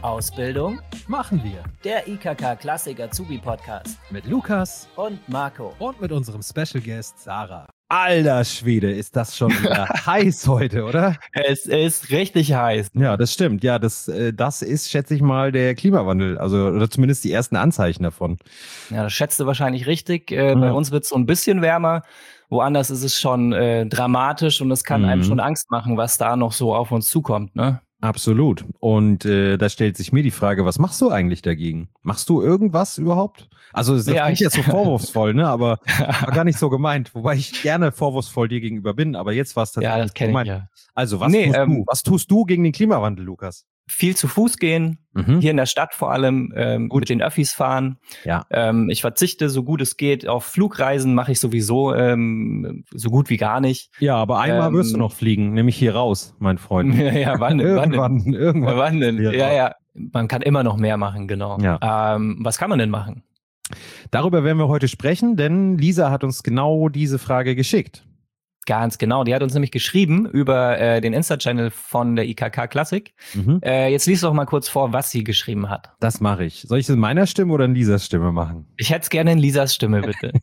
Ausbildung machen wir. Der IKK Klassik Azubi Podcast Mit Lukas und Marco. Und mit unserem Special Guest Sarah. Alter Schwede, ist das schon wieder heiß heute, oder? Es ist richtig heiß. Ja, das stimmt. Ja, das ist, schätze ich mal, der Klimawandel. Also, oder zumindest die ersten Anzeichen davon. Ja, das schätzt du wahrscheinlich richtig. Bei uns wird es so ein bisschen wärmer. Woanders ist es schon dramatisch und es kann einem schon Angst machen, was da noch so auf uns zukommt, ne? Absolut. Und da stellt sich mir die Frage, was machst du eigentlich dagegen? Machst du irgendwas überhaupt? Also das klingt jetzt so vorwurfsvoll, ne? Aber war gar nicht so gemeint. Wobei ich gerne vorwurfsvoll dir gegenüber bin, aber jetzt war es tatsächlich das kenn gemeint. Ich ja. Also was tust du gegen den Klimawandel, Lukas? Viel zu Fuß gehen, hier in der Stadt vor allem, mit den Öffis fahren. Ja. Ich verzichte, so gut es geht, auf Flugreisen mache ich sowieso so gut wie gar nicht. Ja, aber einmal wirst du noch fliegen, nämlich hier raus, mein Freund. Ja, wann denn? Irgendwann denn? Ja, man kann immer noch mehr machen, genau. Ja. Was kann man denn machen? Darüber werden wir heute sprechen, denn Lisa hat uns genau diese Frage geschickt. Ganz genau, die hat uns nämlich geschrieben über den Insta-Channel von der IKK Klassik. Jetzt lies doch mal kurz vor, was sie geschrieben hat. Das mache ich. Soll ich es in meiner Stimme oder in Lisas Stimme machen? Ich hätte es gerne in Lisas Stimme, bitte.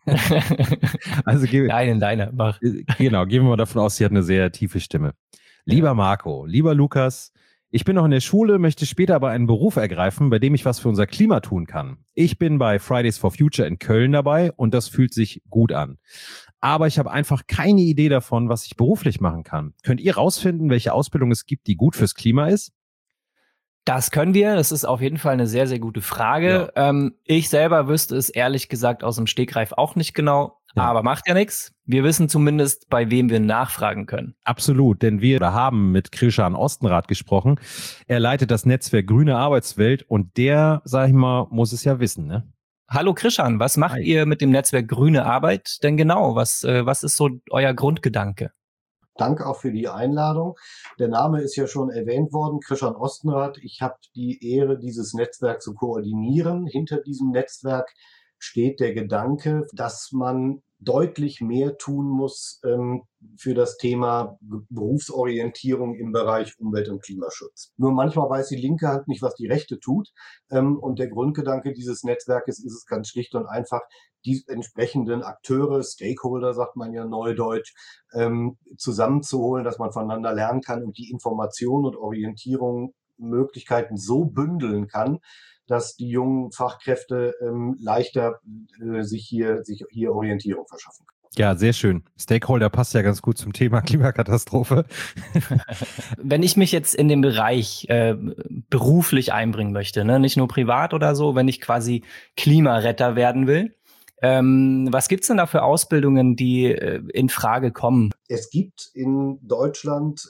Also Nein, in deiner, mach. Genau, gehen wir mal davon aus, sie hat eine sehr tiefe Stimme. Lieber Marco, lieber Lukas, ich bin noch in der Schule, möchte später aber einen Beruf ergreifen, bei dem ich was für unser Klima tun kann. Ich bin bei Fridays for Future in Köln dabei und das fühlt sich gut an. Aber ich habe einfach keine Idee davon, was ich beruflich machen kann. Könnt ihr rausfinden, welche Ausbildung es gibt, die gut fürs Klima ist? Das können wir. Das ist auf jeden Fall eine sehr, sehr gute Frage. Ja. Ich selber wüsste es ehrlich gesagt aus dem Stegreif auch nicht genau. Ja. Aber macht ja nichts. Wir wissen zumindest, bei wem wir nachfragen können. Absolut, denn wir haben mit Krishan Ostenrath gesprochen. Er leitet das Netzwerk Grüne Arbeitswelt und der, sag ich mal, muss es ja wissen, ne? Hallo Krishan, was macht ihr mit dem Netzwerk Grüne Arbeit denn genau? Was ist so euer Grundgedanke? Danke auch für die Einladung. Der Name ist ja schon erwähnt worden, Krishan Ostenrath. Ich habe die Ehre, dieses Netzwerk zu koordinieren. Hinter diesem Netzwerk steht der Gedanke, dass man deutlich mehr tun muss für das Thema Berufsorientierung im Bereich Umwelt- und Klimaschutz. Nur manchmal weiß die linke Hand nicht, was die rechte tut. Und der Grundgedanke dieses Netzwerkes ist es ganz schlicht und einfach, die entsprechenden Akteure, Stakeholder sagt man ja neudeutsch, zusammenzuholen, dass man voneinander lernen kann und die Informationen und Orientierung Möglichkeiten so bündeln kann, dass die jungen Fachkräfte leichter sich hier Orientierung verschaffen können. Ja, sehr schön. Stakeholder passt ja ganz gut zum Thema Klimakatastrophe. Wenn ich mich jetzt in den Bereich beruflich einbringen möchte, ne, nicht nur privat oder so, wenn ich quasi Klimaretter werden will, was gibt's denn da für Ausbildungen, die in Frage kommen? Es gibt in Deutschland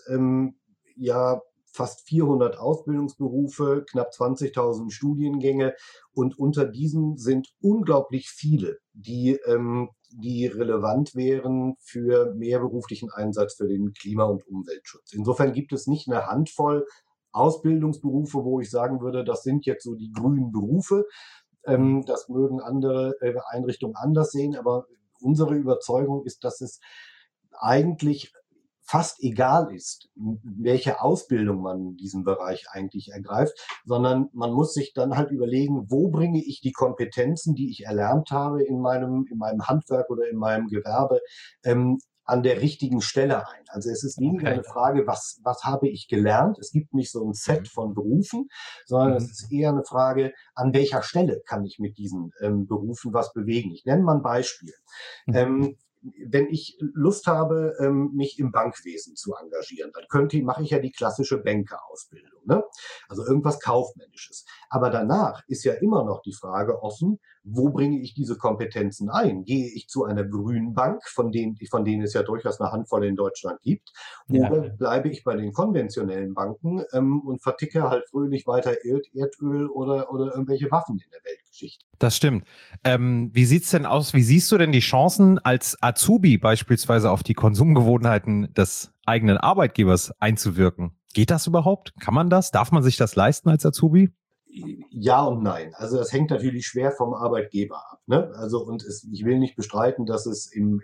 fast 400 Ausbildungsberufe, knapp 20.000 Studiengänge und unter diesen sind unglaublich viele, die relevant wären für mehr beruflichen Einsatz für den Klima- und Umweltschutz. Insofern gibt es nicht eine Handvoll Ausbildungsberufe, wo ich sagen würde, das sind jetzt so die grünen Berufe. Das mögen andere Einrichtungen anders sehen, aber unsere Überzeugung ist, dass es eigentlich fast egal ist, welche Ausbildung man in diesem Bereich eigentlich ergreift, sondern man muss sich dann halt überlegen, wo bringe ich die Kompetenzen, die ich erlernt habe in meinem Handwerk oder in meinem Gewerbe, an der richtigen Stelle ein. Also es ist weniger eine Frage, was habe ich gelernt? Es gibt nicht so ein Set von Berufen, sondern es ist eher eine Frage, an welcher Stelle kann ich mit diesen Berufen was bewegen? Ich nenne mal ein Beispiel. Wenn ich Lust habe, mich im Bankwesen zu engagieren, dann mache ich ja die klassische Bankerausbildung, ne? Also irgendwas Kaufmännisches. Aber danach ist ja immer noch die Frage offen, wo bringe ich diese Kompetenzen ein? Gehe ich zu einer grünen Bank, von denen es ja durchaus eine Handvoll in Deutschland gibt, oder bleibe ich bei den konventionellen Banken und verticke halt fröhlich weiter Erdöl oder irgendwelche Waffen in der Weltgeschichte? Das stimmt. Wie sieht's denn aus? Wie siehst du denn die Chancen als Azubi beispielsweise auf die Konsumgewohnheiten des eigenen Arbeitgebers einzuwirken? Geht das überhaupt? Kann man das? Darf man sich das leisten als Azubi? Ja und nein. Also das hängt natürlich schwer vom Arbeitgeber ab. Ne? Also ich will nicht bestreiten, dass es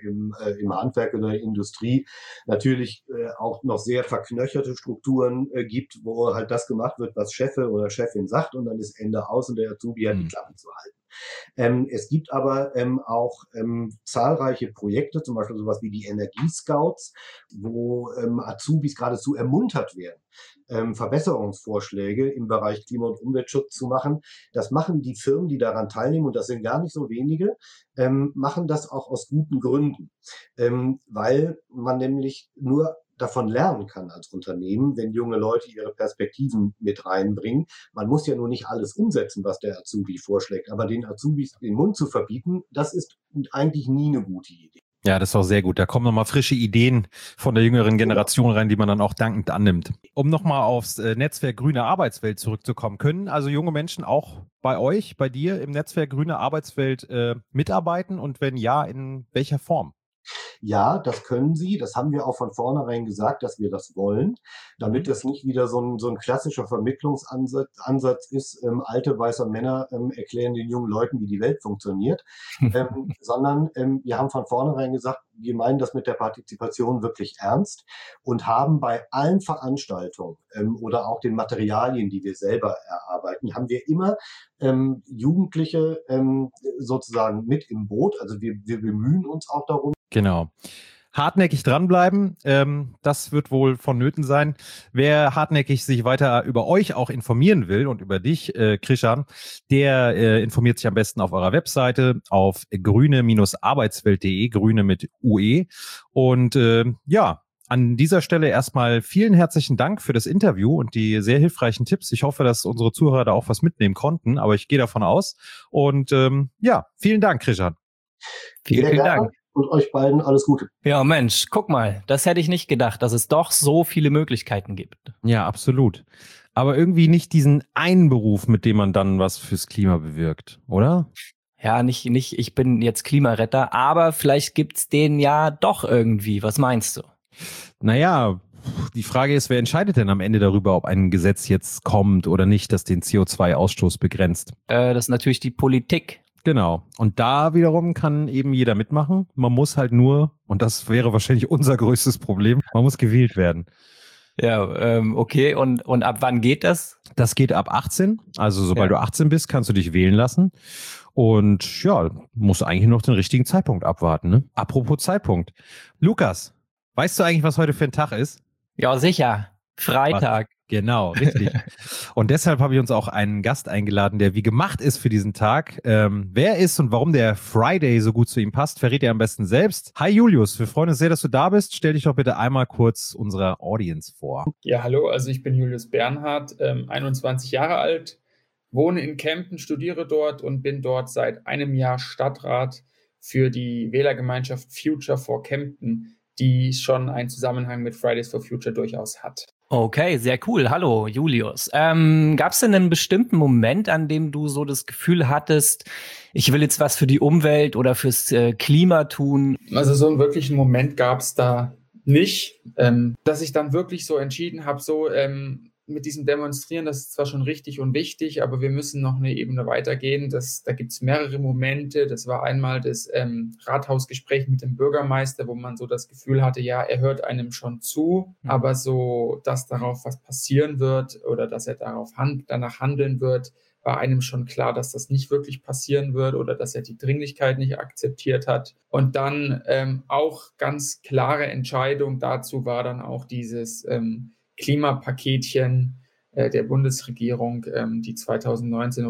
im Handwerk oder der Industrie natürlich auch noch sehr verknöcherte Strukturen gibt, wo halt das gemacht wird, was Chefin oder Chefin sagt, und dann ist Ende aus und der Azubi hat die Klappe zu halten. Es gibt aber auch zahlreiche Projekte, zum Beispiel sowas wie die Energiescouts, wo Azubis geradezu ermuntert werden, Verbesserungsvorschläge im Bereich Klima- und Umweltschutz zu machen. Das machen die Firmen, die daran teilnehmen, und das sind gar nicht so wenige, machen das auch aus guten Gründen, weil man nämlich nur davon lernen kann als Unternehmen, wenn junge Leute ihre Perspektiven mit reinbringen. Man muss ja nur nicht alles umsetzen, was der Azubi vorschlägt, aber den Azubis den Mund zu verbieten, das ist eigentlich nie eine gute Idee. Ja, das ist auch sehr gut. Da kommen nochmal frische Ideen von der jüngeren Generation rein, die man dann auch dankend annimmt. Um nochmal aufs Netzwerk Grüne Arbeitswelt zurückzukommen, können also junge Menschen auch bei euch, bei dir im Netzwerk Grüne Arbeitswelt mitarbeiten, und wenn ja, in welcher Form? Ja, das können sie. Das haben wir auch von vornherein gesagt, dass wir das wollen, damit das nicht wieder so ein klassischer Vermittlungsansatz ist. Alte weiße Männer erklären den jungen Leuten, wie die Welt funktioniert, sondern wir haben von vornherein gesagt, wir meinen das mit der Partizipation wirklich ernst und haben bei allen Veranstaltungen oder auch den Materialien, die wir selber erarbeiten, haben wir immer Jugendliche sozusagen mit im Boot. Also wir bemühen uns auch darum. Genau. Hartnäckig dranbleiben, das wird wohl vonnöten sein. Wer hartnäckig sich weiter über euch auch informieren will und über dich, Krishan, der informiert sich am besten auf eurer Webseite auf grüne-arbeitswelt.de, grüne mit UE. Und ja, an dieser Stelle erstmal vielen herzlichen Dank für das Interview und die sehr hilfreichen Tipps. Ich hoffe, dass unsere Zuhörer da auch was mitnehmen konnten, aber ich gehe davon aus. Und ja, vielen Dank, Krishan. Vielen Dank. Und euch beiden alles Gute. Ja, Mensch, guck mal, das hätte ich nicht gedacht, dass es doch so viele Möglichkeiten gibt. Ja, absolut. Aber irgendwie nicht diesen einen Beruf, mit dem man dann was fürs Klima bewirkt, oder? Ja, nicht, ich bin jetzt Klimaretter, aber vielleicht gibt's den ja doch irgendwie. Was meinst du? Naja, die Frage ist, wer entscheidet denn am Ende darüber, ob ein Gesetz jetzt kommt oder nicht, das den CO2-Ausstoß begrenzt? Das ist natürlich die Politik. Genau. Und da wiederum kann eben jeder mitmachen. Man muss halt nur, und das wäre wahrscheinlich unser größtes Problem, man muss gewählt werden. Ja, okay. Und ab wann geht das? Das geht ab 18. Also sobald du 18 bist, kannst du dich wählen lassen. Und ja, musst eigentlich noch den richtigen Zeitpunkt abwarten. Ne? Apropos Zeitpunkt. Lukas, weißt du eigentlich, was heute für ein Tag ist? Ja, sicher. Freitag. Genau, richtig. Und deshalb habe ich uns auch einen Gast eingeladen, der wie gemacht ist für diesen Tag. Wer er ist und warum der Friday so gut zu ihm passt, verrät er am besten selbst. Hi Julius, wir freuen uns sehr, dass du da bist. Stell dich doch bitte einmal kurz unserer Audience vor. Ja, hallo, also ich bin Julius Bernhard, 21 Jahre alt, wohne in Kempten, studiere dort und bin dort seit einem Jahr Stadtrat für die Wählergemeinschaft Future for Kempten, die schon einen Zusammenhang mit Fridays for Future durchaus hat. Okay, sehr cool. Hallo, Julius. Gab es denn einen bestimmten Moment, an dem du so das Gefühl hattest, ich will jetzt was für die Umwelt oder fürs Klima tun? Also so einen wirklichen Moment gab es da nicht, dass ich dann wirklich so entschieden habe, so mit diesem Demonstrieren, das ist zwar schon richtig und wichtig, aber wir müssen noch eine Ebene weitergehen. Da gibt es mehrere Momente. Das war einmal das Rathausgespräch mit dem Bürgermeister, wo man so das Gefühl hatte, ja, er hört einem schon zu, aber so, dass darauf was passieren wird oder dass er danach handeln wird, war einem schon klar, dass das nicht wirklich passieren wird oder dass er die Dringlichkeit nicht akzeptiert hat. Und dann auch ganz klare Entscheidung dazu war dann auch dieses Klimapaketchen der Bundesregierung, die 2019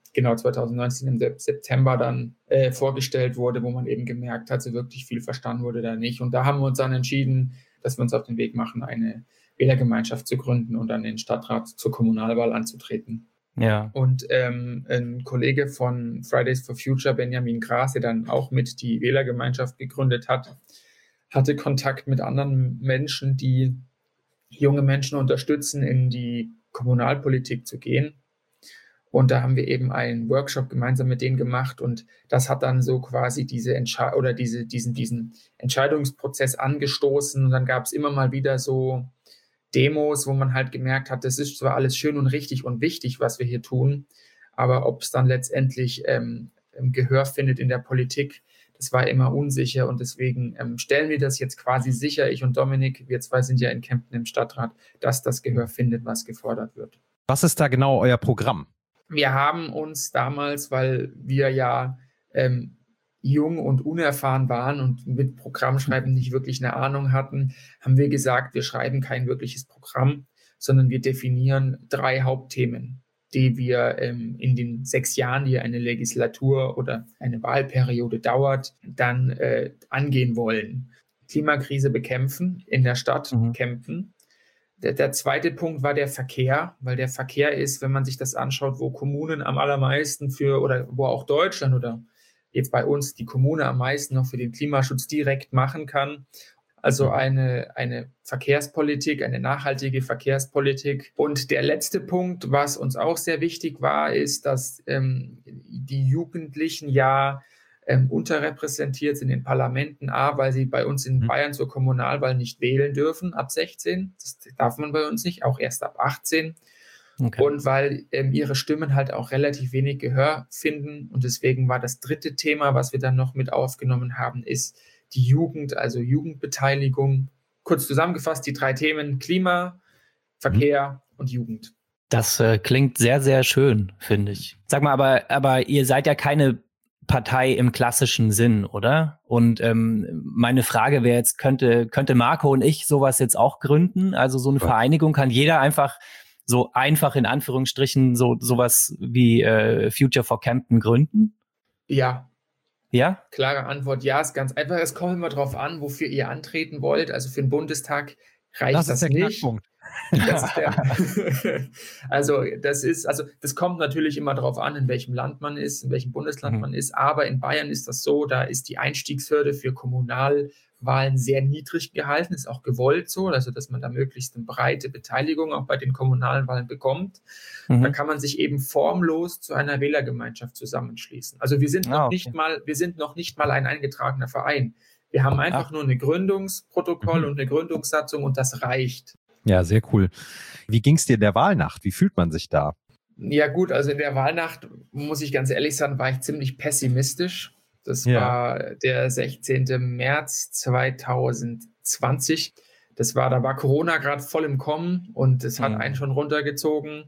im September dann vorgestellt wurde, wo man eben gemerkt hat, so wirklich viel verstanden wurde da nicht. Und da haben wir uns dann entschieden, dass wir uns auf den Weg machen, eine Wählergemeinschaft zu gründen und dann den Stadtrat zur Kommunalwahl anzutreten. Ja. Und ein Kollege von Fridays for Future, Benjamin Gras, der dann auch mit die Wählergemeinschaft gegründet hat, hatte Kontakt mit anderen Menschen, die junge Menschen unterstützen, in die Kommunalpolitik zu gehen. Und da haben wir eben einen Workshop gemeinsam mit denen gemacht und das hat dann so quasi diesen Entscheidungsprozess angestoßen und dann gab es immer mal wieder so Demos, wo man halt gemerkt hat, das ist zwar alles schön und richtig und wichtig, was wir hier tun, aber ob es dann letztendlich Gehör findet in der Politik, das war immer unsicher und deswegen stellen wir das jetzt quasi sicher, ich und Dominik, wir zwei sind ja in Kempten im Stadtrat, dass das Gehör findet, was gefordert wird. Was ist da genau euer Programm? Wir haben uns damals, weil wir ja jung und unerfahren waren und mit Programmschreiben nicht wirklich eine Ahnung hatten, haben wir gesagt, wir schreiben kein wirkliches Programm, sondern wir definieren 3 Hauptthemen, die wir in den 6 Jahren, die eine Legislatur oder eine Wahlperiode dauert, dann angehen wollen. Klimakrise bekämpfen in der Stadt Kempten. Der zweite Punkt war der Verkehr, weil der Verkehr ist, wenn man sich das anschaut, wo Kommunen am allermeisten oder wo auch Deutschland oder jetzt bei uns die Kommune am meisten noch für den Klimaschutz direkt machen kann. Also eine Verkehrspolitik, eine nachhaltige Verkehrspolitik. Und der letzte Punkt, was uns auch sehr wichtig war, ist, dass die Jugendlichen ja unterrepräsentiert sind in Parlamenten, weil sie bei uns in Bayern zur Kommunalwahl nicht wählen dürfen ab 16. Das darf man bei uns nicht, auch erst ab 18. Okay. Und weil ihre Stimmen halt auch relativ wenig Gehör finden. Und deswegen war das dritte Thema, was wir dann noch mit aufgenommen haben, ist die Jugend, also Jugendbeteiligung. Kurz zusammengefasst, die 3 Themen: Klima, Verkehr und Jugend. Das klingt sehr, sehr schön, finde ich. Sag mal, aber ihr seid ja keine Partei im klassischen Sinn, oder? Und meine Frage wäre jetzt, könnte Marco und ich sowas jetzt auch gründen? Also so eine Vereinigung, kann jeder einfach in Anführungsstrichen sowas wie Future for Kempten gründen? Ja. Ja? Klare Antwort, ja, ist ganz einfach. Es kommt immer darauf an, wofür ihr antreten wollt. Also für den Bundestag reicht das nicht. Knackpunkt. Das kommt natürlich immer darauf an, in welchem Land man ist, in welchem Bundesland man ist. Aber in Bayern ist das so, da ist die Einstiegshürde für Kommunalwahlen sehr niedrig gehalten, ist auch gewollt so, also dass man da möglichst eine breite Beteiligung auch bei den Kommunalwahlen bekommt. Da kann man sich eben formlos zu einer Wählergemeinschaft zusammenschließen. Also wir sind noch nicht mal ein eingetragener Verein. Wir haben einfach nur ein Gründungsprotokoll und eine Gründungssatzung und das reicht. Ja, sehr cool. Wie ging es dir in der Wahlnacht? Wie fühlt man sich da? Ja gut, also in der Wahlnacht, muss ich ganz ehrlich sagen, war ich ziemlich pessimistisch. Das war der 16. März 2020. Da war Corona gerade voll im Kommen und es hat einen schon runtergezogen.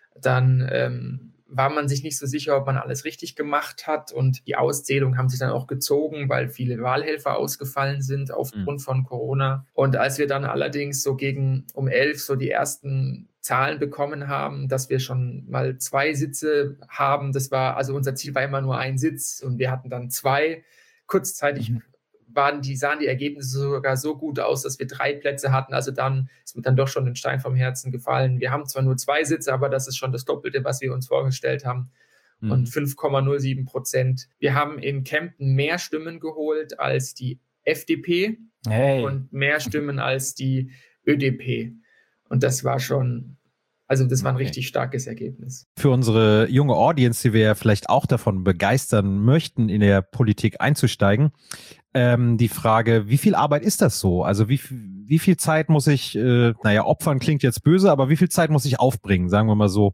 Dann war man sich nicht so sicher, ob man alles richtig gemacht hat und die Auszählungen haben sich dann auch gezogen, weil viele Wahlhelfer ausgefallen sind aufgrund von Corona. Und als wir dann allerdings so um 11 so die ersten Zahlen bekommen haben, dass wir schon mal 2 Sitze haben, also unser Ziel war immer nur 1 Sitz und wir hatten dann 2. Kurzzeitig sahen die Ergebnisse sogar so gut aus, dass wir 3 Plätze hatten. Also dann ist mir dann doch schon ein Stein vom Herzen gefallen. Wir haben zwar nur 2 Sitze, aber das ist schon das Doppelte, was wir uns vorgestellt haben. Und 5,07%. Wir haben in Kempten mehr Stimmen geholt als die FDP und mehr Stimmen als die ÖDP. Und das war schon... Also das war ein richtig starkes Ergebnis. Für unsere junge Audience, die wir ja vielleicht auch davon begeistern möchten, in der Politik einzusteigen, die Frage, wie viel Arbeit ist das so? Also wie viel Zeit muss ich, opfern klingt jetzt böse, aber wie viel Zeit muss ich aufbringen, sagen wir mal so,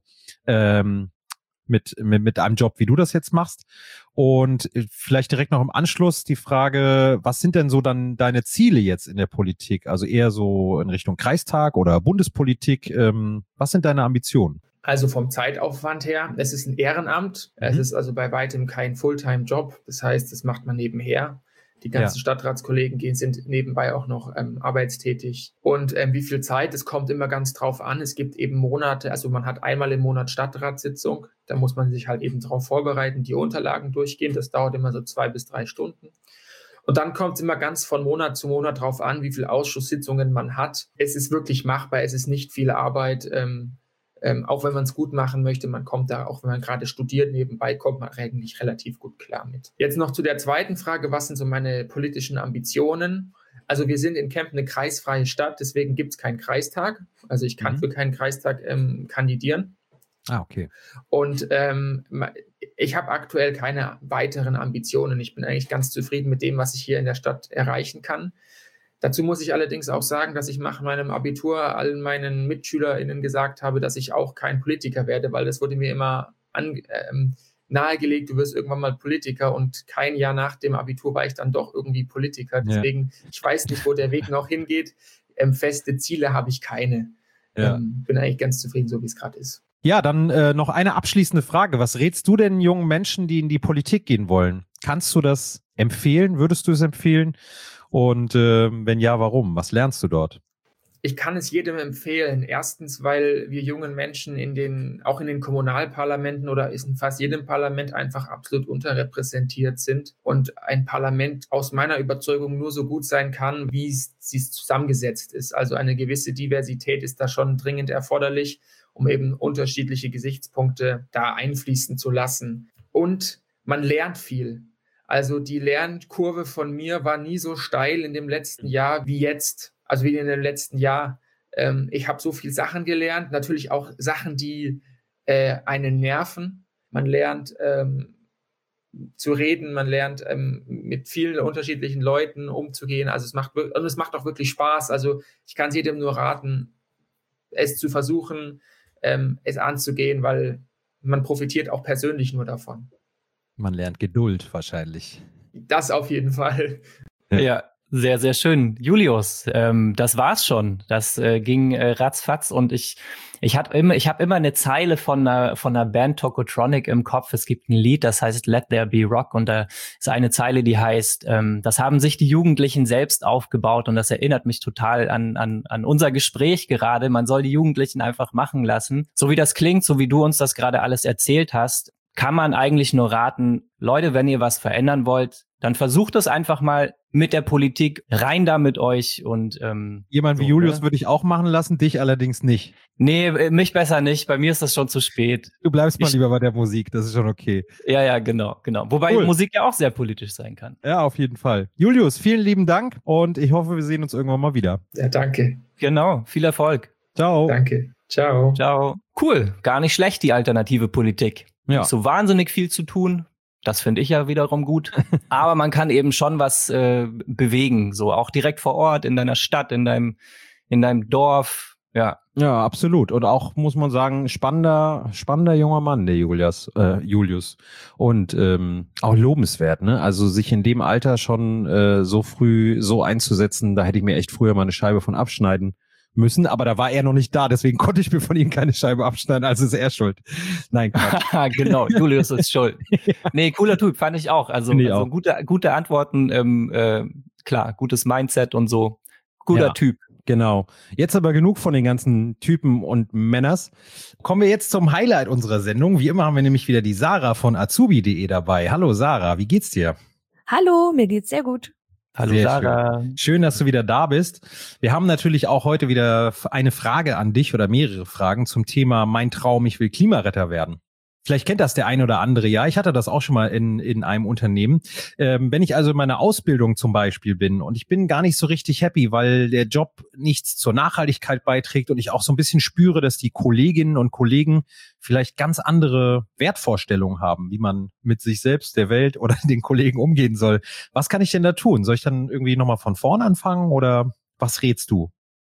mit einem Job, wie du das jetzt machst? Und vielleicht direkt noch im Anschluss die Frage, was sind denn so dann deine Ziele jetzt in der Politik? Also eher so in Richtung Kreistag oder Bundespolitik. Was sind deine Ambitionen? Also vom Zeitaufwand her, es ist ein Ehrenamt. Es ist also bei weitem kein Fulltime-Job. Das heißt, das macht man nebenher. Die ganzen Stadtratskollegen sind nebenbei auch noch arbeitstätig. Und wie viel Zeit, das kommt immer ganz drauf an. Es gibt eben Monate, also man hat einmal im Monat Stadtratssitzung. Da muss man sich halt eben drauf vorbereiten, die Unterlagen durchgehen. Das dauert immer so 2 bis 3 Stunden. Und dann kommt es immer ganz von Monat zu Monat drauf an, wie viele Ausschusssitzungen man hat. Es ist wirklich machbar, es ist nicht viel Arbeit. Auch wenn man es gut machen möchte, man kommt da, auch wenn man gerade studiert, nebenbei kommt man eigentlich relativ gut klar mit. Jetzt noch zu der zweiten Frage, was sind so meine politischen Ambitionen? Also wir sind in Kempten eine kreisfreie Stadt, deswegen gibt es keinen Kreistag. Also ich kann für keinen Kreistag kandidieren. Okay. Und ich habe aktuell keine weiteren Ambitionen. Ich bin eigentlich ganz zufrieden mit dem, was ich hier in der Stadt erreichen kann. Dazu muss ich allerdings auch sagen, dass ich nach meinem Abitur allen meinen MitschülerInnen gesagt habe, dass ich auch kein Politiker werde, weil das wurde mir immer nahegelegt, du wirst irgendwann mal Politiker, und kein Jahr nach dem Abitur war ich dann doch irgendwie Politiker. Deswegen, ich weiß nicht, wo der Weg noch hingeht. Feste Ziele habe ich keine. Ja. Bin eigentlich ganz zufrieden, so wie es gerade ist. Ja, dann noch eine abschließende Frage. Was rätst du denn jungen Menschen, die in die Politik gehen wollen? Kannst du das empfehlen? Würdest du es empfehlen? Und wenn ja, warum? Was lernst du dort? Ich kann es jedem empfehlen. Erstens, weil wir jungen Menschen auch in den Kommunalparlamenten oder in fast jedem Parlament einfach absolut unterrepräsentiert sind und ein Parlament aus meiner Überzeugung nur so gut sein kann, wie es zusammengesetzt ist. Also eine gewisse Diversität ist da schon dringend erforderlich, um eben unterschiedliche Gesichtspunkte da einfließen zu lassen. Und man lernt viel. Also die Lernkurve von mir war nie so steil in dem letzten Jahr wie jetzt. Also wie in dem letzten Jahr. Ich habe so viele Sachen gelernt, natürlich auch Sachen, die einen nerven. Man lernt zu reden, man lernt mit vielen unterschiedlichen Leuten umzugehen. Also es macht auch wirklich Spaß. Also ich kann es jedem nur raten, es zu versuchen, es anzugehen, weil man profitiert auch persönlich nur davon. Man lernt Geduld wahrscheinlich. Das auf jeden Fall. Ja. Sehr, sehr schön. Julius, das war's schon. Das ging ratzfatz, und ich habe immer eine Zeile von einer Band Tokotronic im Kopf. Es gibt ein Lied, das heißt Let There Be Rock, und da ist eine Zeile, die heißt, das haben sich die Jugendlichen selbst aufgebaut, und das erinnert mich total an unser Gespräch gerade. Man soll die Jugendlichen einfach machen lassen. So wie das klingt, so wie du uns das gerade alles erzählt hast, kann man eigentlich nur raten, Leute, wenn ihr was verändern wollt, dann versucht es einfach mal mit der Politik, rein da mit euch. Und jemand wie Julius würde ich auch machen lassen, dich allerdings nicht. Nee, mich besser nicht. Bei mir ist das schon zu spät. Du bleibst mal lieber bei der Musik, das ist schon okay. Ja, genau. Wobei Musik ja auch sehr politisch sein kann. Ja, auf jeden Fall. Julius, vielen lieben Dank, und ich hoffe, wir sehen uns irgendwann mal wieder. Ja, danke. Genau, viel Erfolg. Ciao. Danke. Ciao. Ciao. Cool, gar nicht schlecht, die alternative Politik. Ja. Nicht so wahnsinnig viel zu tun. Das finde ich ja wiederum gut. Aber man kann eben schon was bewegen, so auch direkt vor Ort, in deiner Stadt, in deinem Dorf. Ja. Ja, absolut. Und auch, muss man sagen, spannender junger Mann, der Julius. Und auch lobenswert, ne? Also sich in dem Alter schon so früh so einzusetzen, da hätte ich mir echt früher mal eine Scheibe von abschneiden müssen, aber da war er noch nicht da, deswegen konnte ich mir von ihm keine Scheibe abschneiden, also ist er schuld. Nein, Quatsch. Genau, Julius ist schuld. Nee, cooler Typ, fand ich auch. Also auch. Gute Antworten, klar, gutes Mindset und so. Guter Typ. Genau. Jetzt aber genug von den ganzen Typen und Männers. Kommen wir jetzt zum Highlight unserer Sendung. Wie immer haben wir nämlich wieder die Sarah von azubi.de dabei. Hallo Sarah, wie geht's dir? Hallo, mir geht's sehr gut. Hallo Sehr Sarah. Schön, dass du wieder da bist. Wir haben natürlich auch heute wieder eine Frage an dich oder mehrere Fragen zum Thema Mein Traum, ich will Klimaretter werden. Vielleicht kennt das der ein oder andere, ja. Ich hatte das auch schon mal in einem Unternehmen. Wenn ich also in meiner Ausbildung zum Beispiel bin und ich bin gar nicht so richtig happy, weil der Job nichts zur Nachhaltigkeit beiträgt und ich auch so ein bisschen spüre, dass die Kolleginnen und Kollegen vielleicht ganz andere Wertvorstellungen haben, wie man mit sich selbst, der Welt oder den Kollegen umgehen soll. Was kann ich denn da tun? Soll ich dann irgendwie nochmal von vorn anfangen oder was rätst du?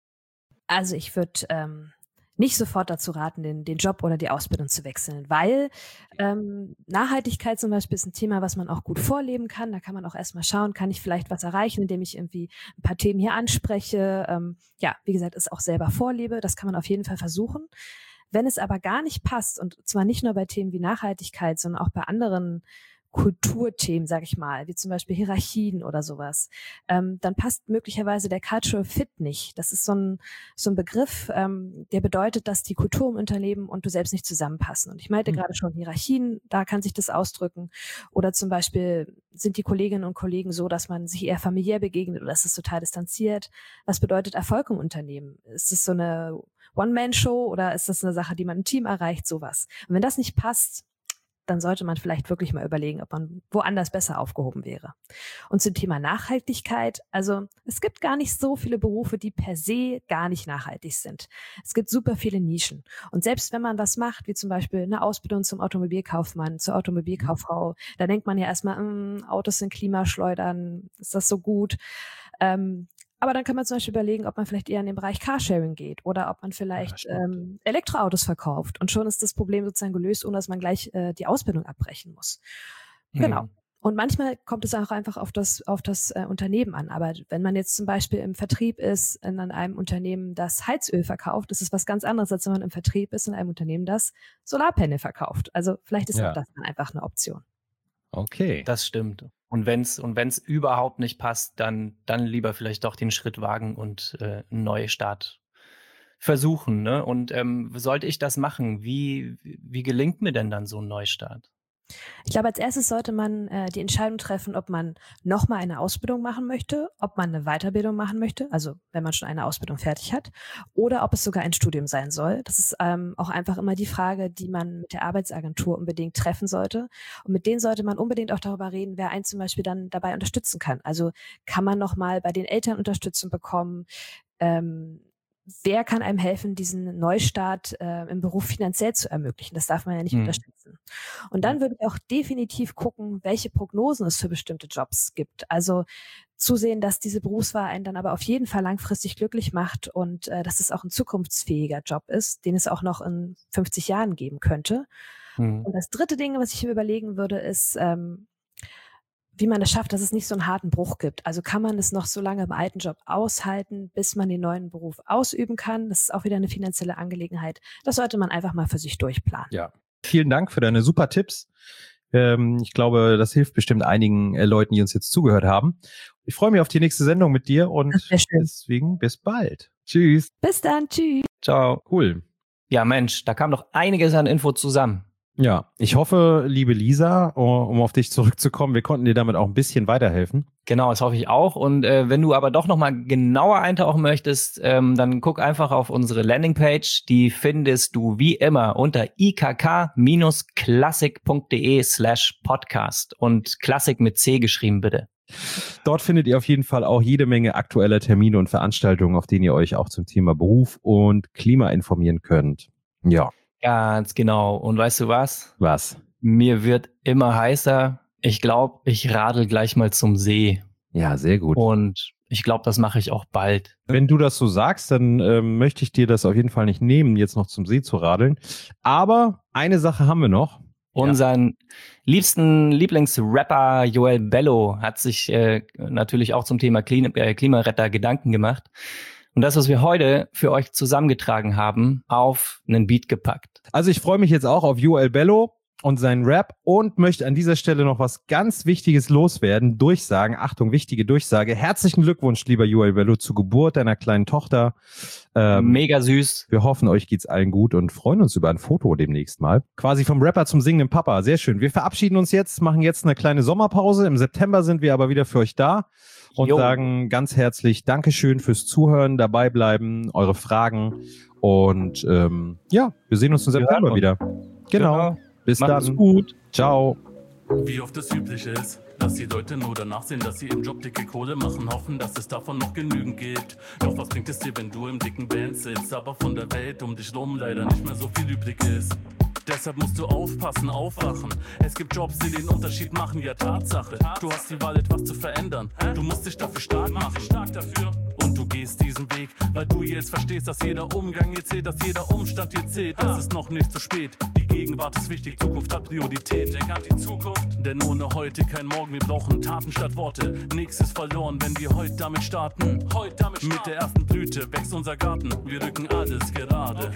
Also ich würde nicht sofort dazu raten, den Job oder die Ausbildung zu wechseln, weil Nachhaltigkeit zum Beispiel ist ein Thema, was man auch gut vorleben kann. Da kann man auch erstmal schauen, kann ich vielleicht was erreichen, indem ich irgendwie ein paar Themen hier anspreche. Wie gesagt, es auch selber vorlebe. Das kann man auf jeden Fall versuchen. Wenn es aber gar nicht passt, und zwar nicht nur bei Themen wie Nachhaltigkeit, sondern auch bei anderen Kulturthemen, sag ich mal, wie zum Beispiel Hierarchien oder sowas, dann passt möglicherweise der Cultural Fit nicht. Das ist so ein Begriff, der bedeutet, dass die Kultur im Unternehmen und du selbst nicht zusammenpassen. Und ich meinte gerade schon Hierarchien, da kann sich das ausdrücken. Oder zum Beispiel sind die Kolleginnen und Kollegen so, dass man sich eher familiär begegnet oder ist es total distanziert. Was bedeutet Erfolg im Unternehmen? Ist es so eine One-Man-Show oder ist das eine Sache, die man im Team erreicht? Sowas. Und wenn das nicht passt, dann sollte man vielleicht wirklich mal überlegen, ob man woanders besser aufgehoben wäre. Und zum Thema Nachhaltigkeit, also es gibt gar nicht so viele Berufe, die per se gar nicht nachhaltig sind. Es gibt super viele Nischen. Und selbst wenn man das macht, wie zum Beispiel eine Ausbildung zum Automobilkaufmann, zur Automobilkauffrau, da denkt man ja erstmal, Autos sind Klimaschleudern, ist das so gut? Aber Aber dann kann man zum Beispiel überlegen, ob man vielleicht eher in den Bereich Carsharing geht oder ob man vielleicht Elektroautos verkauft. Und schon ist das Problem sozusagen gelöst, ohne dass man gleich die Ausbildung abbrechen muss. Genau. Und manchmal kommt es auch einfach auf das Unternehmen an. Aber wenn man jetzt zum Beispiel im Vertrieb ist, in einem Unternehmen, das Heizöl verkauft, ist es was ganz anderes, als wenn man im Vertrieb ist, in einem Unternehmen, das Solarpanel verkauft. Also vielleicht ist auch das dann einfach eine Option. Okay. Das stimmt. Und wenn's überhaupt nicht passt, dann lieber vielleicht doch den Schritt wagen und einen Neustart versuchen. Ne? Und sollte ich das machen? Wie gelingt mir denn dann so ein Neustart? Ich glaube, als erstes sollte man die Entscheidung treffen, ob man nochmal eine Ausbildung machen möchte, ob man eine Weiterbildung machen möchte, also wenn man schon eine Ausbildung fertig hat, oder ob es sogar ein Studium sein soll. Das ist auch einfach immer die Frage, die man mit der Arbeitsagentur unbedingt treffen sollte. Und mit denen sollte man unbedingt auch darüber reden, wer einen zum Beispiel dann dabei unterstützen kann. Also kann man nochmal bei den Eltern Unterstützung bekommen, wer kann einem helfen, diesen Neustart im Beruf finanziell zu ermöglichen? Das darf man ja nicht unterstützen. Und dann würde ich auch definitiv gucken, welche Prognosen es für bestimmte Jobs gibt. Also zusehen, dass diese Berufswahl einen dann aber auf jeden Fall langfristig glücklich macht und dass es auch ein zukunftsfähiger Job ist, den es auch noch in 50 Jahren geben könnte. Und das dritte Ding, was ich mir überlegen würde, ist, wie man es schafft, dass es nicht so einen harten Bruch gibt. Also kann man es noch so lange im alten Job aushalten, bis man den neuen Beruf ausüben kann. Das ist auch wieder eine finanzielle Angelegenheit. Das sollte man einfach mal für sich durchplanen. Ja, vielen Dank für deine super Tipps. Ich glaube, das hilft bestimmt einigen Leuten, die uns jetzt zugehört haben. Ich freue mich auf die nächste Sendung mit dir und deswegen bis bald. Tschüss. Bis dann. Tschüss. Ciao. Cool. Ja, Mensch, da kam doch einiges an Info zusammen. Ja, ich hoffe, liebe Lisa, um auf dich zurückzukommen, wir konnten dir damit auch ein bisschen weiterhelfen. Genau, das hoffe ich auch. Und wenn du aber doch nochmal genauer eintauchen möchtest, dann guck einfach auf unsere Landingpage. Die findest du wie immer unter ikk-klassik.de/podcast und Klassik mit C geschrieben, bitte. Dort findet ihr auf jeden Fall auch jede Menge aktueller Termine und Veranstaltungen, auf denen ihr euch auch zum Thema Beruf und Klima informieren könnt. Ja. Ganz genau. Und weißt du was? Was? Mir wird immer heißer. Ich glaube, ich radel gleich mal zum See. Ja, sehr gut. Und ich glaube, das mache ich auch bald. Wenn du das so sagst, dann möchte ich dir das auf jeden Fall nicht nehmen, jetzt noch zum See zu radeln. Aber eine Sache haben wir noch. Unseren liebsten Lieblingsrapper Joel Bello hat sich natürlich auch zum Thema Klimaretter Gedanken gemacht. Und das, was wir heute für euch zusammengetragen haben, auf einen Beat gepackt. Also ich freue mich jetzt auch auf Joel Bello und seinen Rap und möchte an dieser Stelle noch was ganz Wichtiges loswerden. Durchsagen, Achtung, wichtige Durchsage. Herzlichen Glückwunsch, lieber Joel Bello, zur Geburt deiner kleinen Tochter. Mega süß. Wir hoffen, euch geht's allen gut und freuen uns über ein Foto demnächst mal. Quasi vom Rapper zum singenden Papa. Sehr schön. Wir verabschieden uns jetzt, machen jetzt eine kleine Sommerpause. Im September sind wir aber wieder für euch da. Und sagen ganz herzlich Dankeschön fürs Zuhören, dabei bleiben, eure Fragen. Und wir sehen uns im September wieder. Genau. Bis Macht's dann. Gut. Ciao. Wie oft es üblich ist, dass die Leute nur danach sehen, dass sie im Job dicke Kohle machen, hoffen, dass es davon noch genügend gibt. Doch was bringt es dir, wenn du im dicken Band sitzt, aber von der Welt um dich rum leider nicht mehr so viel übrig ist? Deshalb musst du aufpassen, aufwachen. Es gibt Jobs, die den Unterschied machen, ja Tatsache. Du hast die Wahl, etwas zu verändern. Du musst dich dafür stark machen. Und du gehst diesen Weg, weil du jetzt verstehst, dass jeder Umgang hier zählt, dass jeder Umstand hier zählt. Es ist noch nicht zu spät. Die Gegenwart ist wichtig, Zukunft hat Priorität. Denk an die Zukunft, denn ohne heute kein Morgen. Wir brauchen Taten statt Worte. Nichts ist verloren, wenn wir heute damit starten. Mit der ersten Blüte wächst unser Garten. Wir rücken alles gerade.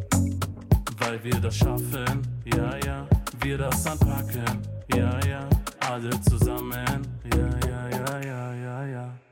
Weil wir das schaffen, ja, wir das anpacken, ja, alle zusammen, ja.